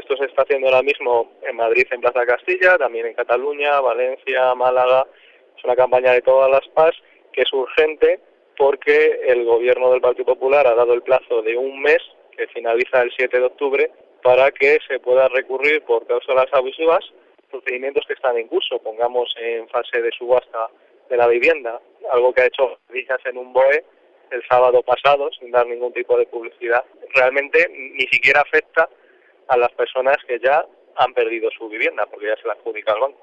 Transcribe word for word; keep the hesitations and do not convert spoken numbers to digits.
Esto se está haciendo ahora mismo en Madrid, en Plaza Castilla, también en Cataluña, Valencia, Málaga. Es una campaña de todas las P A S que es urgente porque el gobierno del Partido Popular ha dado el plazo de un mes, que finaliza el siete de octubre, para que se pueda recurrir por cláusulas abusivas procedimientos que están en curso, pongamos en fase de subasta de la vivienda, algo que ha hecho Villas en un B O E el sábado pasado, sin dar ningún tipo de publicidad. Realmente ni siquiera afecta a las personas que ya han perdido su vivienda, porque ya se la adjudica el banco.